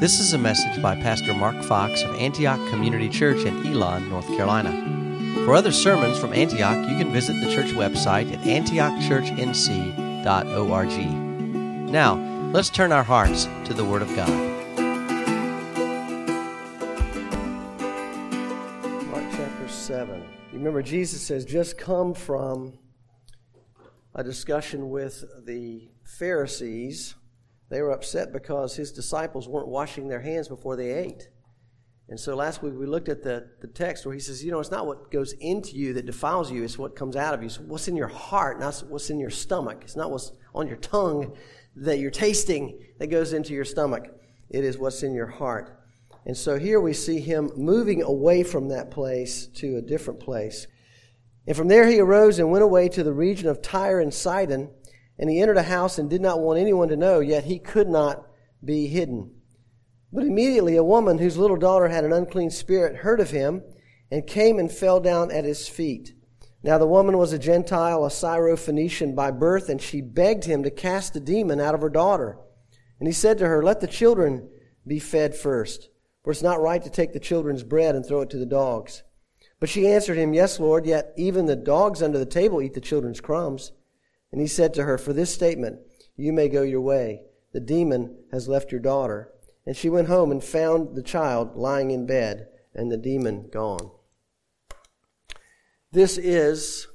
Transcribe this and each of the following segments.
This is a message by Pastor Mark Fox of Antioch Community Church in Elon, North Carolina. For other sermons from Antioch, you can visit the church website at antiochchurchnc.org. Now, let's turn our hearts to the Word of God. Mark chapter 7. You remember Jesus says, just come from a discussion with the Pharisees. They were upset because his disciples weren't washing their hands before they ate. And so last week we looked at the text where he says, it's not what goes into you that defiles you, it's what comes out of you. So what's in your heart, not what's in your stomach. It's not what's on your tongue that you're tasting that goes into your stomach. It is what's in your heart. And so here we see him moving away from that place to a different place. And from there he arose and went away to the region of Tyre and Sidon, and he entered a house and did not want anyone to know, yet he could not be hidden. But immediately a woman whose little daughter had an unclean spirit heard of him and came and fell down at his feet. Now the woman was a Gentile, a Syrophoenician by birth, and she begged him to cast the demon out of her daughter. And he said to her, let the children be fed first, for it's not right to take the children's bread and throw it to the dogs. But she answered him, yes, Lord, yet even the dogs under the table eat the children's crumbs. And he said to her, for this statement, you may go your way. The demon has left your daughter. And she went home and found the child lying in bed and the demon gone. This is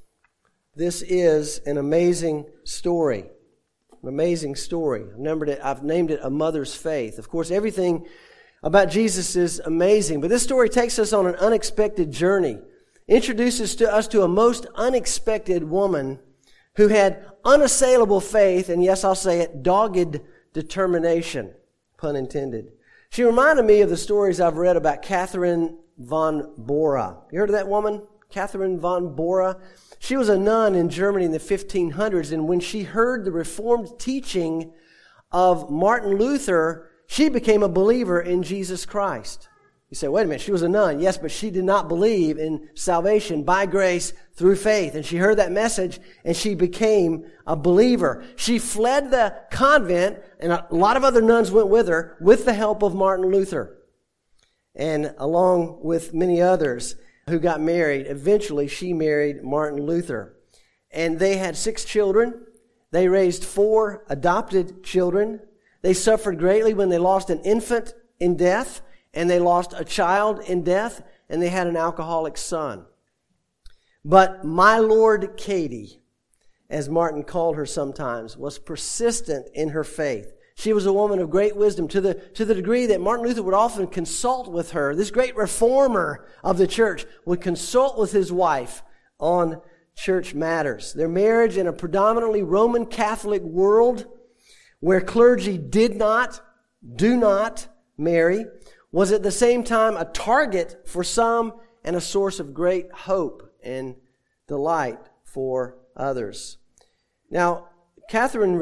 an amazing story. An amazing story. I've named it A Mother's Faith. Of course, everything about Jesus is amazing, but this story takes us on an unexpected journey. Introduces us to a most unexpected woman who had unassailable faith, and yes, I'll say it, dogged determination, pun intended. She reminded me of the stories I've read about Catherine von Bora. You heard of that woman? Catherine von Bora? She was a nun in Germany in the 1500s, and when she heard the Reformed teaching of Martin Luther, she became a believer in Jesus Christ. You say, wait a minute, she was a nun. Yes, but she did not believe in salvation by grace through faith. And she heard that message and she became a believer. She fled the convent, and a lot of other nuns went with her with the help of Martin Luther. And along with many others who got married, eventually she married Martin Luther. And they had 6 children. They raised 4 adopted children. They suffered greatly when they lost an infant in death, and they lost a child in death, and they had an alcoholic son. But my Lord Katie, as Martin called her sometimes, was persistent in her faith. She was a woman of great wisdom to the degree that Martin Luther would often consult with her. This great reformer of the church would consult with his wife on church matters. Their marriage in a predominantly Roman Catholic world where clergy do not marry, was at the same time a target for some and a source of great hope and delight for others. Now, Katie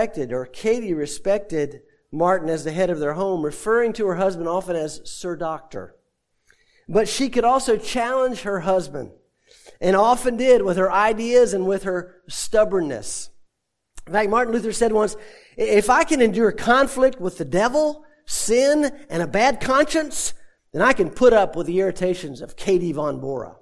respected Martin as the head of their home, referring to her husband often as Sir Doctor. But she could also challenge her husband, and often did, with her ideas and with her stubbornness. In fact, Martin Luther said once, if I can endure conflict with the devil, sin, and a bad conscience, then I can put up with the irritations of Katie von Bora.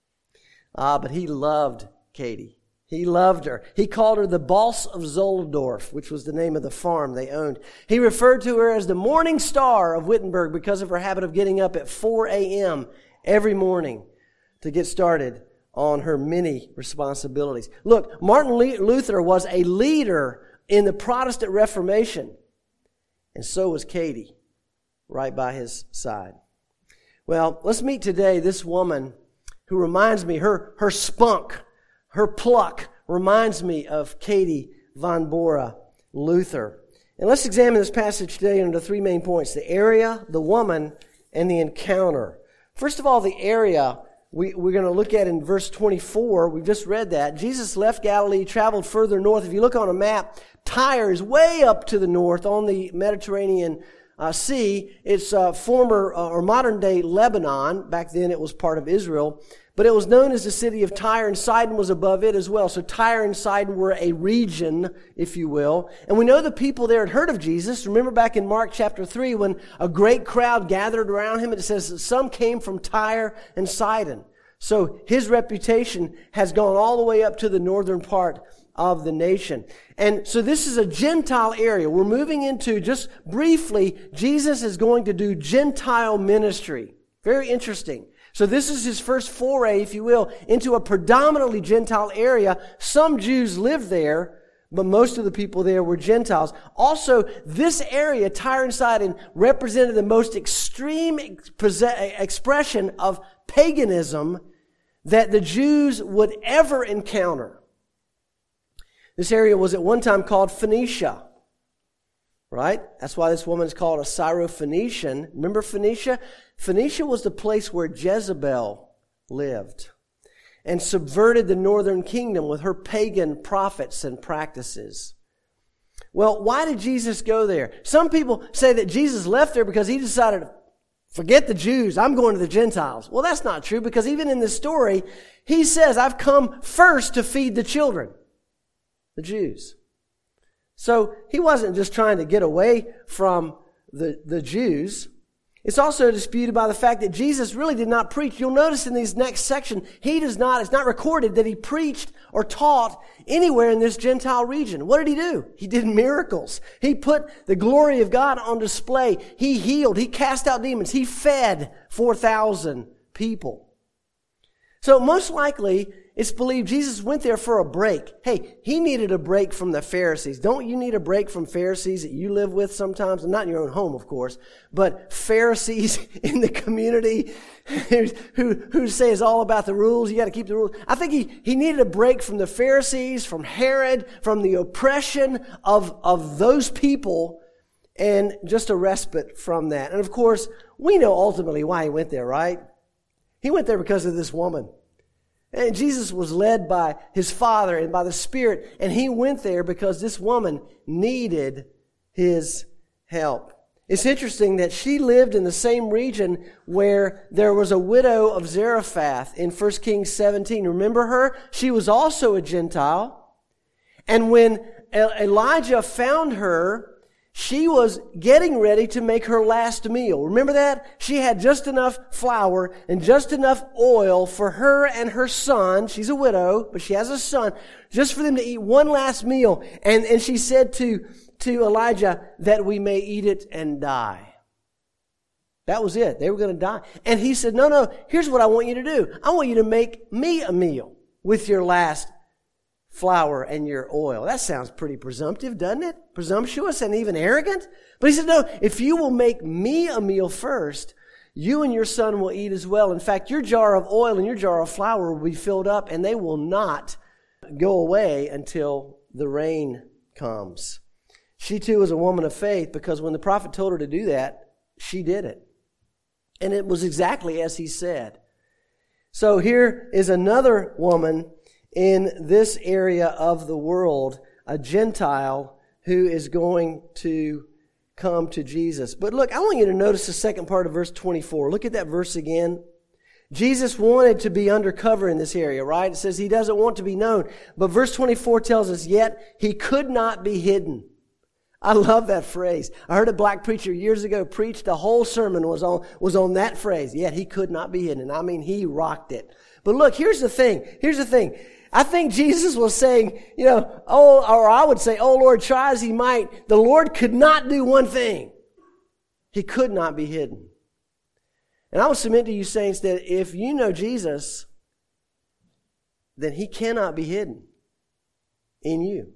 But he loved Katie. He loved her. He called her the Boss of Zoldorf, which was the name of the farm they owned. He referred to her as the morning star of Wittenberg because of her habit of getting up at 4 a.m. every morning to get started on her many responsibilities. Look, Martin Luther was a leader in the Protestant Reformation. And so was Katie, right by his side. Well, let's meet today this woman who reminds me, her spunk, her pluck reminds me of Katie von Bora Luther. And let's examine this passage today under 3 main points: the area, the woman, and the encounter. First of all, the area we're going to look at in verse 24. We've just read that. Jesus left Galilee, traveled further north. If you look on a map, Tyre is way up to the north on the Mediterranean Sea. It's former or modern day Lebanon. Back then it was part of Israel. but it was known as the city of Tyre, and Sidon was above it as well. So Tyre and Sidon were a region, if you will. And we know the people there had heard of Jesus. Remember back in Mark chapter 3 when a great crowd gathered around him, and it says that some came from Tyre and Sidon. So his reputation has gone all the way up to the northern part of the nation. And so this is a Gentile area. We're moving into, just briefly, Jesus is going to do Gentile ministry. Very interesting. So this is his first foray, if you will, into a predominantly Gentile area. Some Jews lived there, but most of the people there were Gentiles. Also, this area, Tyre and Sidon, represented the most extreme expression of paganism that the Jews would ever encounter. This area was at one time called Phoenicia. Right? That's why this woman is called a Syrophoenician. Remember Phoenicia? Phoenicia was the place where Jezebel lived and subverted the northern kingdom with her pagan prophets and practices. Well, why did Jesus go there? Some people say that Jesus left there because he decided, forget the Jews, I'm going to the Gentiles. Well, that's not true, because even in this story, he says, I've come first to feed the children, the Jews. So he wasn't just trying to get away from the Jews. It's also disputed by the fact that Jesus really did not preach. You'll notice in these next section, it's not recorded that he preached or taught anywhere in this Gentile region. What did he do? He did miracles. He put the glory of God on display. He healed. He cast out demons. He fed 4,000 people. So most likely, it's believed Jesus went there for a break. Hey, he needed a break from the Pharisees. Don't you need a break from Pharisees that you live with sometimes? Not in your own home, of course, but Pharisees in the community who say it's all about the rules. You got to keep the rules. I think he needed a break from the Pharisees, from Herod, from the oppression of those people, and just a respite from that. And of course, we know ultimately why he went there, right? He went there because of this woman. And Jesus was led by his Father and by the Spirit, and he went there because this woman needed his help. It's interesting that she lived in the same region where there was a widow of Zarephath in 1 Kings 17. Remember her? She was also a Gentile. And when Elijah found her, she was getting ready to make her last meal. Remember that? She had just enough flour and just enough oil for her and her son. She's a widow, but she has a son, just for them to eat one last meal. And she said to Elijah, that we may eat it and die. That was it. They were going to die. And he said, no, here's what I want you to do. I want you to make me a meal with your last flour and your oil. That sounds pretty presumptive, doesn't it? Presumptuous and even arrogant. But he said, no, if you will make me a meal first, you and your son will eat as well. In fact, your jar of oil and your jar of flour will be filled up, and they will not go away until the rain comes. She too was a woman of faith, because when the prophet told her to do that, she did it. And it was exactly as he said. So here is another woman in this area of the world, a Gentile who is going to come to Jesus. But look, I want you to notice the second part of verse 24. Look at that verse again. Jesus wanted to be undercover in this area, right? It says he doesn't want to be known. But verse 24 tells us, yet he could not be hidden. I love that phrase. I heard a black preacher years ago preach. The whole sermon was on that phrase. Yet he could not be hidden. I mean, he rocked it. But look, here's the thing. I think Jesus was saying, I would say, oh Lord, try as he might, the Lord could not do one thing. He could not be hidden. And I will submit to you, saints, that if you know Jesus, then he cannot be hidden in you.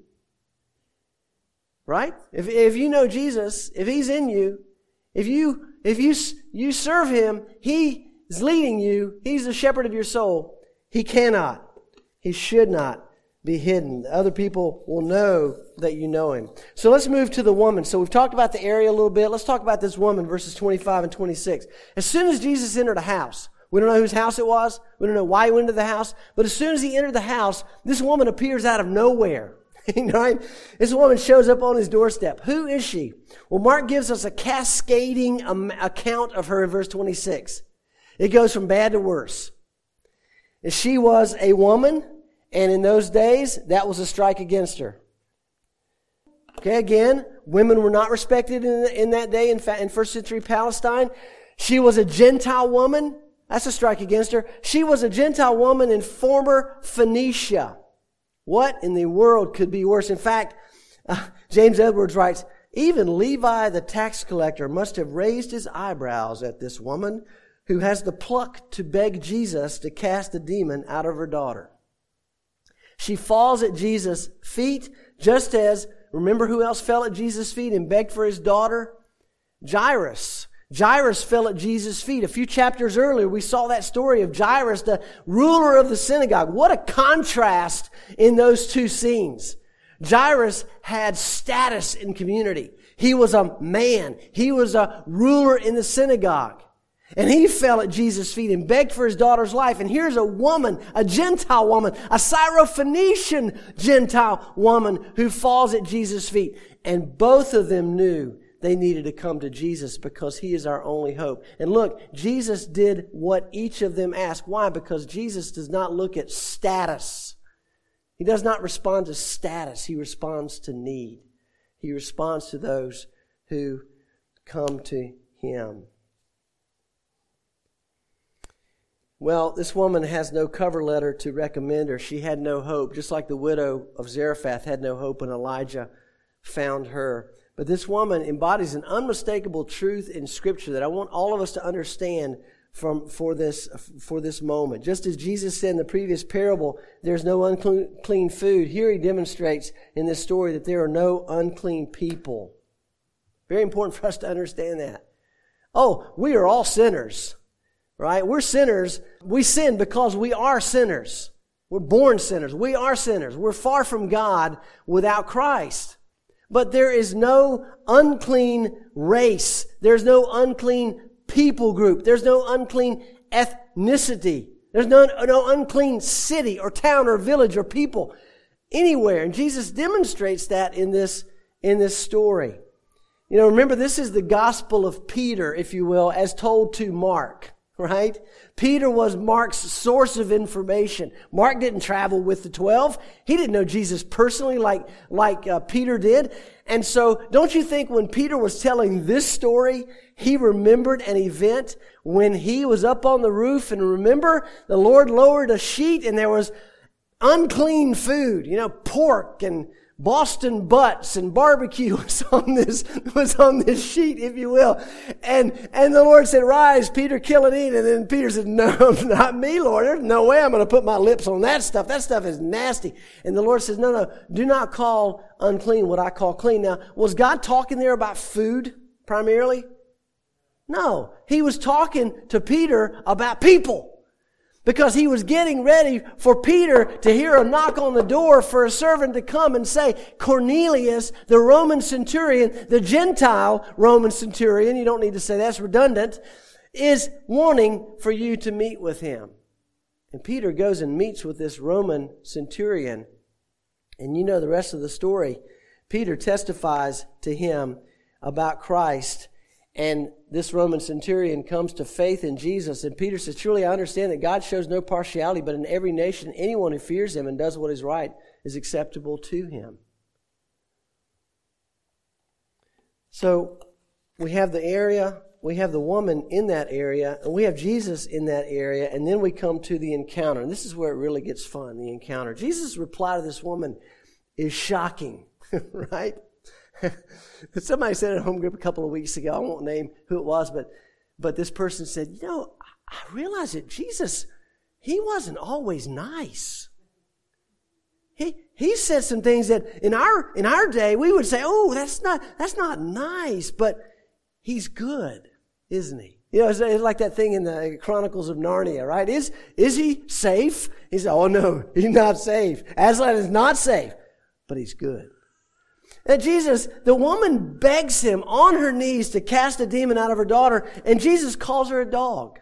Right? If you know Jesus, if he's in you, if you serve him, he is leading you, he's the shepherd of your soul, he cannot. He should not be hidden. Other people will know that you know him. So let's move to the woman. So we've talked about the area a little bit. Let's talk about this woman, verses 25 and 26. As soon as Jesus entered a house, we don't know whose house it was. We don't know why he went into the house. But as soon as he entered the house, this woman appears out of nowhere. Right? This woman shows up on his doorstep. Who is she? Well, Mark gives us a cascading account of her in verse 26. It goes from bad to worse. She was a woman, and in those days, that was a strike against her. Okay, again, women were not respected in that day in first century Palestine. She was a Gentile woman. That's a strike against her. She was a Gentile woman in former Phoenicia. What in the world could be worse? In fact, James Edwards writes, even Levi the tax collector must have raised his eyebrows at this woman who has the pluck to beg Jesus to cast a demon out of her daughter. She falls at Jesus' feet, just as, remember who else fell at Jesus' feet and begged for his daughter? Jairus. Jairus fell at Jesus' feet. A few chapters earlier, we saw that story of Jairus, the ruler of the synagogue. What a contrast in those two scenes. Jairus had status in community. He was a man. He was a ruler in the synagogue. And he fell at Jesus' feet and begged for his daughter's life. And here's a woman, a Gentile woman, a Syrophoenician Gentile woman who falls at Jesus' feet. And both of them knew they needed to come to Jesus because he is our only hope. And look, Jesus did what each of them asked. Why? Because Jesus does not look at status. He does not respond to status. He responds to need. He responds to those who come to him. Well, this woman has no cover letter to recommend her. She had no hope, just like the widow of Zarephath had no hope when Elijah found her. But this woman embodies an unmistakable truth in Scripture that I want all of us to understand for this moment. Just as Jesus said in the previous parable, there's no unclean food. Here he demonstrates in this story that there are no unclean people. Very important for us to understand that. Oh, we are all sinners, right? We're sinners. We sin because we are sinners. We're born sinners. We are sinners. We're far from God without Christ. But there is no unclean race. There's no unclean people group. There's no unclean ethnicity. There's no unclean city or town or village or people anywhere. And Jesus demonstrates that in this story. You know, remember, this is the gospel of Peter, if you will, as told to Mark, right? Peter was Mark's source of information. Mark didn't travel with the 12. He didn't know Jesus personally like Peter did. And so don't you think when Peter was telling this story, he remembered an event when he was up on the roof, and remember the Lord lowered a sheet and there was unclean food, pork and Boston butts and barbecue was on this sheet, if you will. And the Lord said, "Rise, Peter, kill and eat." And then Peter said, "No, not me, Lord. There's no way I'm going to put my lips on that stuff. That stuff is nasty." And the Lord says, No, do not call unclean what I call clean. Now, was God talking there about food primarily? No. He was talking to Peter about people. Because he was getting ready for Peter to hear a knock on the door for a servant to come and say, "Cornelius, the Roman centurion, the Gentile Roman centurion," you don't need to say that's redundant, "is wanting for you to meet with him." And Peter goes and meets with this Roman centurion. And you know the rest of the story. Peter testifies to him about Christ. And this Roman centurion comes to faith in Jesus. And Peter says, "Truly I understand that God shows no partiality, but in every nation, anyone who fears him and does what is right is acceptable to him." So we have the area, we have the woman in that area, and we have Jesus in that area. And then we come to the encounter. And this is where it really gets fun, the encounter. Jesus' reply to this woman is shocking, right? Somebody said at a home group a couple of weeks ago, I won't name who it was, but this person said, I realize that Jesus, he wasn't always nice. He said some things that in our day we would say, "Oh, that's not nice," but he's good, isn't he? It's like that thing in the Chronicles of Narnia, right? Is he safe? He said, "Oh no, he's not safe. Aslan is not safe, but he's good." And Jesus, the woman begs him on her knees to cast a demon out of her daughter, and Jesus calls her a dog.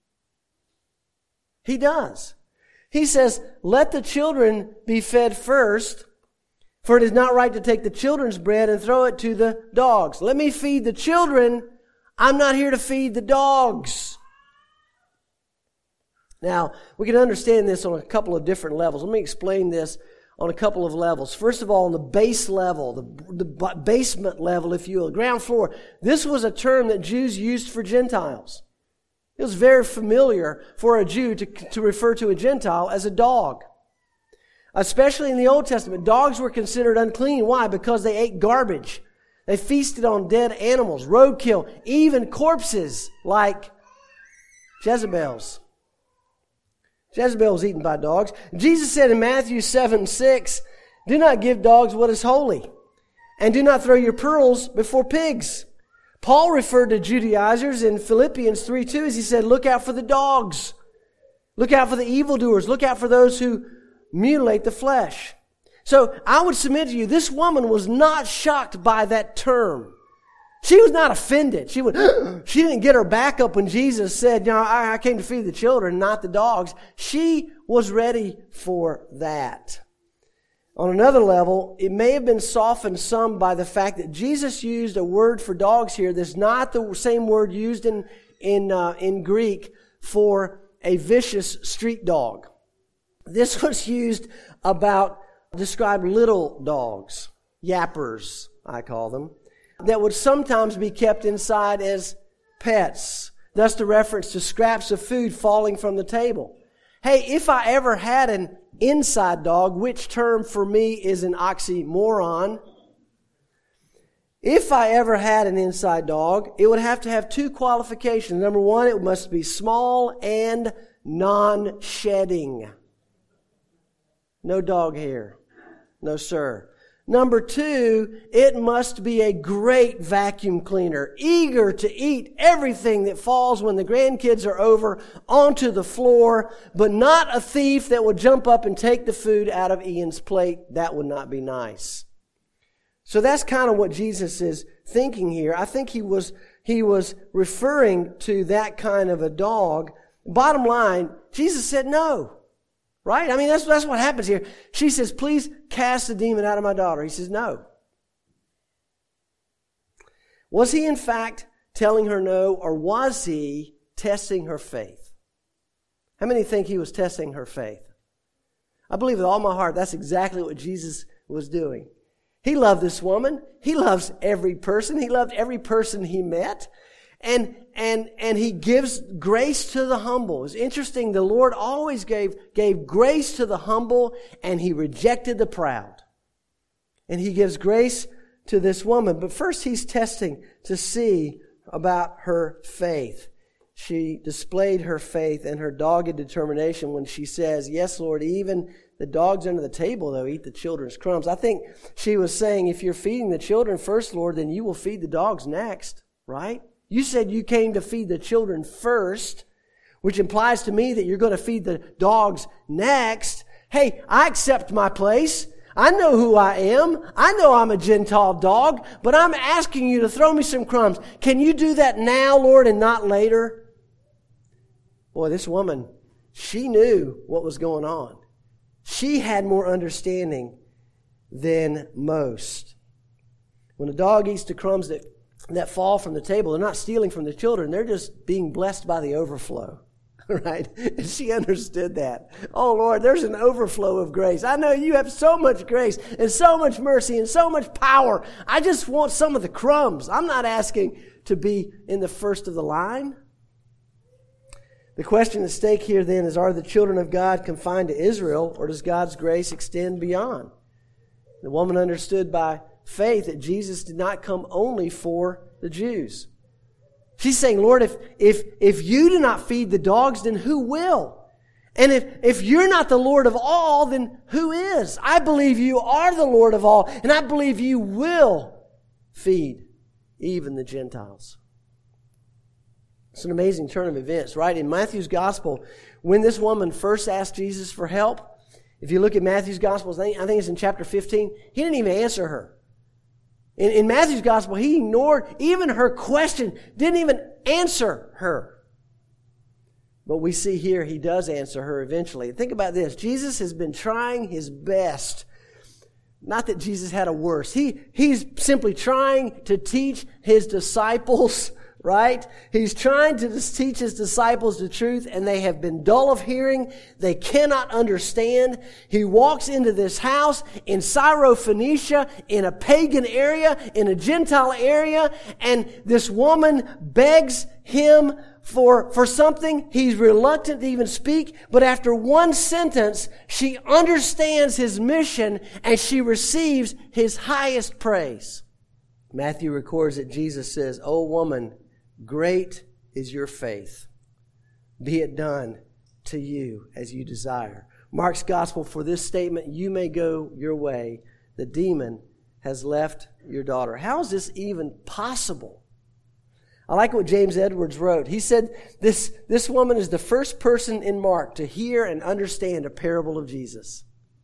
He does. He says, "Let the children be fed first, for it is not right to take the children's bread and throw it to the dogs. Let me feed the children. I'm not here to feed the dogs." Now, we can understand this on a couple of different levels. Let me explain this on a couple of levels. First of all, on the base level, the basement level, if you will, ground floor, this was a term that Jews used for Gentiles. It was very familiar for a Jew to refer to a Gentile as a dog. Especially in the Old Testament, dogs were considered unclean. Why? Because they ate garbage. They feasted on dead animals, roadkill, even corpses like Jezebel's. Jezebel was eaten by dogs. Jesus said in Matthew 7:6, "Do not give dogs what is holy, and do not throw your pearls before pigs." Paul referred to Judaizers in Philippians 3:2 as he said, "Look out for the dogs. Look out for the evildoers. Look out for those who mutilate the flesh." So I would submit to you, this woman was not shocked by that term. She was not offended. She didn't get her back up when Jesus said, I came to feed the children, not the dogs. She was ready for that. On another level, it may have been softened some by the fact that Jesus used a word for dogs here that's not the same word used in Greek for a vicious street dog. This was used about describe little dogs, yappers, I call them, that would sometimes be kept inside as pets. Thus the reference to scraps of food falling from the table. Hey, if I ever had an inside dog, which term for me is an oxymoron, if I ever had an inside dog, it would have to have two qualifications. Number one, it must be small and non-shedding. No dog hair. No, sir. Number two, it must be a great vacuum cleaner, eager to eat everything that falls when the grandkids are over onto the floor, but not a thief that would jump up and take the food out of Ian's plate. That would not be nice. So that's kind of what Jesus is thinking here. I think he was referring to that kind of a dog. Bottom line, Jesus said no. Right? I mean, that's what happens here. She says, "Please cast the demon out of my daughter." He says, "No." Was he in fact telling her no, or was he testing her faith? How many think he was testing her faith? I believe with all my heart that's exactly what Jesus was doing. He loved this woman. He loves every person. He loved every person he met. And he gives grace to the humble. It's interesting, the Lord always gave grace to the humble, and he rejected the proud. And he gives grace to this woman. But first he's testing to see about her faith. She displayed her faith and her dogged determination when she says, "Yes, Lord, even the dogs under the table, though, eat the children's crumbs." I think she was saying, if you're feeding the children first, Lord, then you will feed the dogs next, right? You said you came to feed the children first, which implies to me that you're going to feed the dogs next. Hey, I accept my place. I know who I am. I know I'm a Gentile dog, but I'm asking you to throw me some crumbs. Can you do that now, Lord, and not later? Boy, this woman, she knew what was going on. She had more understanding than most. When a dog eats the crumbs that fall from the table, they're not stealing from the children. They're just being blessed by the overflow, right? And she understood that. Oh, Lord, there's an overflow of grace. I know you have so much grace and so much mercy and so much power. I just want some of the crumbs. I'm not asking to be in the first of the line. The question at stake here then is, are the children of God confined to Israel, or does God's grace extend beyond? The woman understood by faith that Jesus did not come only for the Jews. She's saying, Lord, if you do not feed the dogs, then who will? And if you're not the Lord of all, then who is? I believe you are the Lord of all, and I believe you will feed even the Gentiles. It's an amazing turn of events, right? In Matthew's Gospel, when this woman first asked Jesus for help, if you look at Matthew's Gospel, I think it's in chapter 15, he didn't even answer her. In Matthew's Gospel, he ignored even her question, didn't even answer her. But we see here he does answer her eventually. Think about this. Jesus has been trying his best. Not that Jesus had a worse. He's simply trying to teach his disciples, right? He's trying to teach his disciples the truth, and they have been dull of hearing. They cannot understand. He walks into this house in Syrophoenicia, in a pagan area, in a Gentile area, and this woman begs him for something. He's reluctant to even speak, but after one sentence, she understands his mission, and she receives his highest praise. Matthew records that Jesus says, "O woman, great is your faith. Be it done to you as you desire." Mark's gospel for this statement, "You may go your way. The demon has left your daughter." How is this even possible? I like what James Edwards wrote. He said this woman is the first person in Mark to hear and understand a parable of Jesus.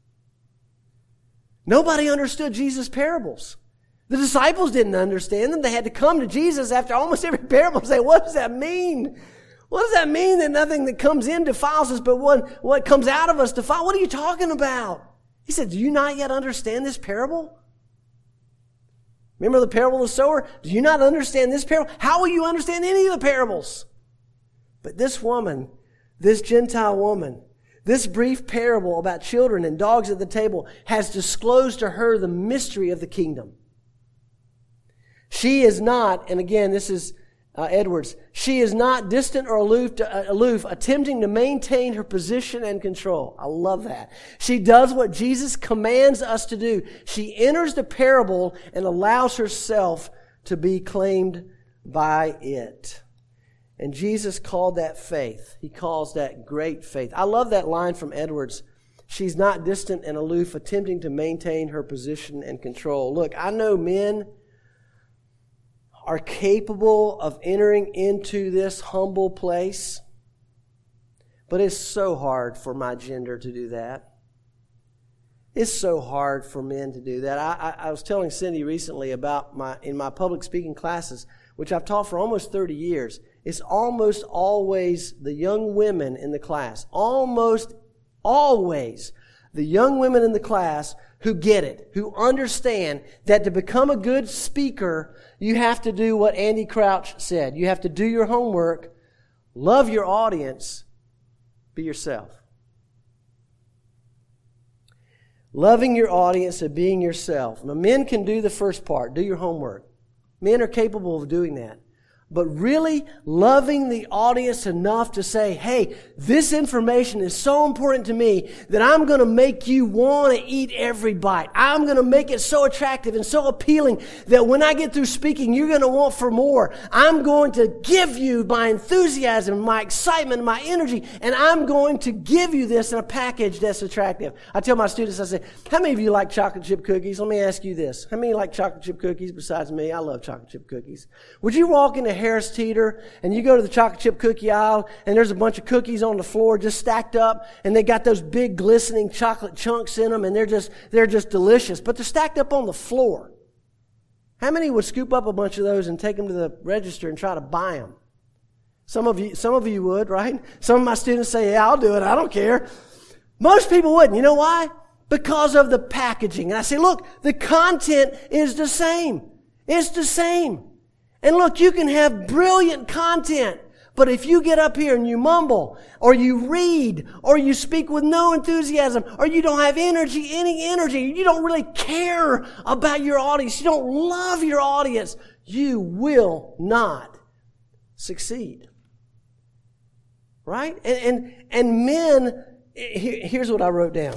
Nobody understood Jesus' parables. The disciples didn't understand them. They had to come to Jesus after almost every parable and say, "What does that mean? What does that mean that nothing that comes in defiles us, but what comes out of us defiles? What are you talking about?" He said, "Do you not yet understand this parable? Remember the parable of the sower? Do you not understand this parable? How will you understand any of the parables?" But this woman, this Gentile woman, this brief parable about children and dogs at the table has disclosed to her the mystery of the kingdom. She is not, and again, this is Edwards, she is not distant or aloof, attempting to maintain her position and control. I love that. She does what Jesus commands us to do. She enters the parable and allows herself to be claimed by it. And Jesus called that faith. He calls that great faith. I love that line from Edwards. She's not distant and aloof, attempting to maintain her position and control. Look, I know men are capable of entering into this humble place, but it's so hard for my gender to do that. It's so hard for men to do that. I was telling Cindy recently about in my public speaking classes, which I've taught for almost 30 years, it's almost always the young women in the class, almost always the young women in the class who get it, who understand that to become a good speaker, you have to do what Andy Crouch said. You have to do your homework, love your audience, be yourself. Loving your audience and being yourself. Now, men can do the first part, do your homework. Men are capable of doing that. But really loving the audience enough to say, "Hey, this information is so important to me that I'm going to make you want to eat every bite. I'm going to make it so attractive and so appealing that when I get through speaking, you're going to want for more. I'm going to give you my enthusiasm, my excitement, my energy, and I'm going to give you this in a package that's attractive." I tell my students, I say, "How many of you like chocolate chip cookies? Let me ask you this. How many like chocolate chip cookies besides me? I love chocolate chip cookies. Would you walk into Harris Teeter and you go to the chocolate chip cookie aisle and there's a bunch of cookies on the floor just stacked up and they got those big glistening chocolate chunks in them and they're just delicious, but they're stacked up on the floor. How many would scoop up a bunch of those and take them to the register and try to buy them? Some of you would, right? Some of my students say, "Yeah, I'll do it. I don't care." Most people wouldn't. You know why? Because of the packaging. And I say, look, the content is the same. It's the same. And look, you can have brilliant content, but if you get up here and you mumble, or you read, or you speak with no enthusiasm, or you don't have any energy, you don't really care about your audience, you don't love your audience, you will not succeed. Right? And men, here's what I wrote down.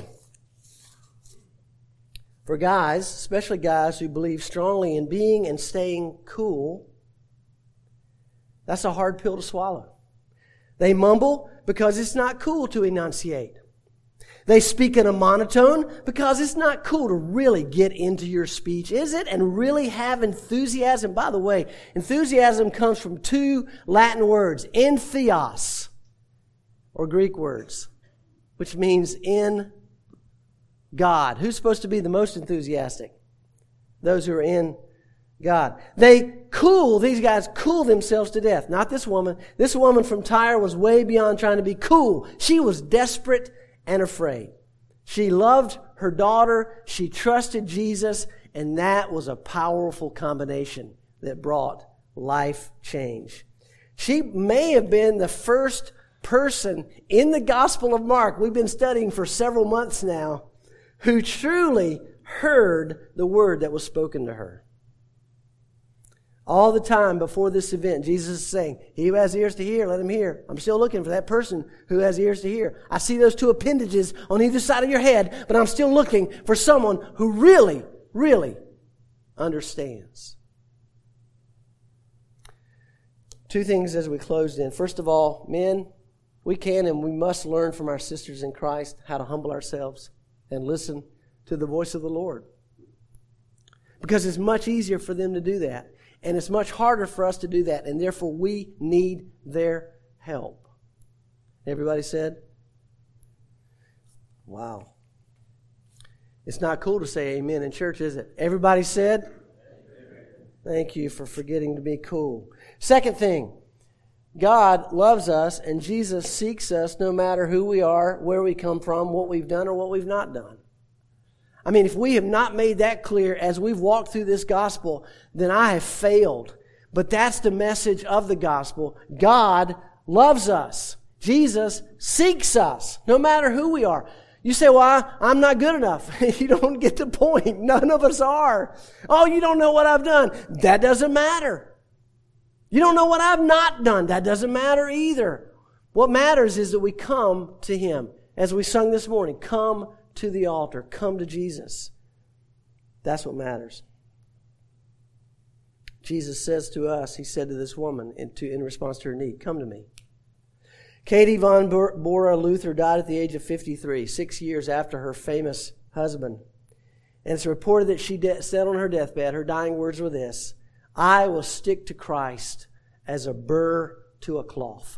For guys, especially guys who believe strongly in being and staying cool, that's a hard pill to swallow. They mumble because it's not cool to enunciate. They speak in a monotone because it's not cool to really get into your speech, is it? And really have enthusiasm. By the way, enthusiasm comes from two Latin words, entheos, or Greek words, which means in God. Who's supposed to be the most enthusiastic? Those who are in God. These guys cool themselves to death. Not this woman. This woman from Tyre was way beyond trying to be cool. She was desperate and afraid. She loved her daughter. She trusted Jesus. And that was a powerful combination that brought life change. She may have been the first person in the Gospel of Mark, we've been studying for several months now, who truly heard the word that was spoken to her. All the time before this event, Jesus is saying, he who has ears to hear, let him hear. I'm still looking for that person who has ears to hear. I see those two appendages on either side of your head, but I'm still looking for someone who really, really understands. Two things as we close in. First of all, men, we can and we must learn from our sisters in Christ how to humble ourselves and listen to the voice of the Lord. Because it's much easier for them to do that. And it's much harder for us to do that. And therefore, we need their help. Everybody said? Wow. It's not cool to say amen in church, is it? Everybody said? Amen. Thank you for forgetting to be cool. Second thing, God loves us and Jesus seeks us no matter who we are, where we come from, what we've done, or what we've not done. I mean, if we have not made that clear as we've walked through this gospel, then I have failed. But that's the message of the gospel. God loves us. Jesus seeks us, no matter who we are. You say, well, I'm not good enough. You don't get the point. None of us are. Oh, you don't know what I've done. That doesn't matter. You don't know what I've not done. That doesn't matter either. What matters is that we come to Him. As we sung this morning, come to the altar. Come to Jesus. That's what matters. Jesus says to us, He said to this woman in response to her need, come to me. Katie von Bora Luther died at the age of 53, 6 years after her famous husband. And it's reported that she said on her deathbed, her dying words were this, I will stick to Christ as a burr to a cloth.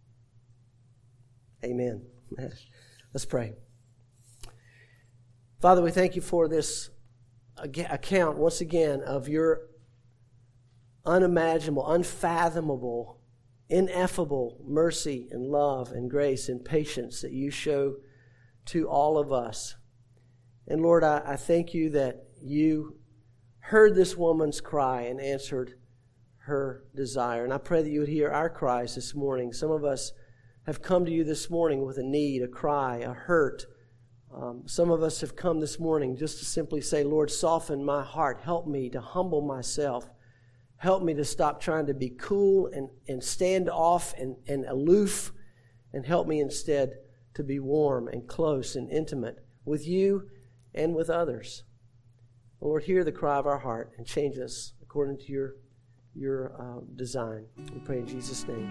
Amen. Let's pray. Father, we thank you for this account, once again, of your unimaginable, unfathomable, ineffable mercy and love and grace and patience that you show to all of us. And Lord, I thank you that you heard this woman's cry and answered her desire. And I pray that you would hear our cries this morning. Some of us have come to you this morning with a need, a cry, a hurt. Some of us have come this morning just to simply say, Lord, soften my heart. Help me to humble myself. Help me to stop trying to be cool and stand off and aloof. And help me instead to be warm and close and intimate with you and with others. Lord, hear the cry of our heart and change us according to your design. We pray in Jesus' name.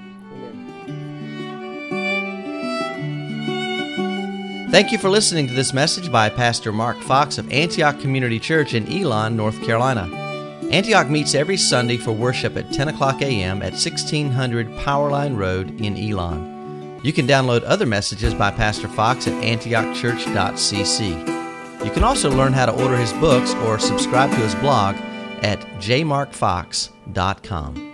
Amen. Thank you for listening to this message by Pastor Mark Fox of Antioch Community Church in Elon, North Carolina. Antioch meets every Sunday for worship at 10 o'clock a.m. at 1600 Powerline Road in Elon. You can download other messages by Pastor Fox at antiochchurch.cc. You can also learn how to order his books or subscribe to his blog at jmarkfox.com.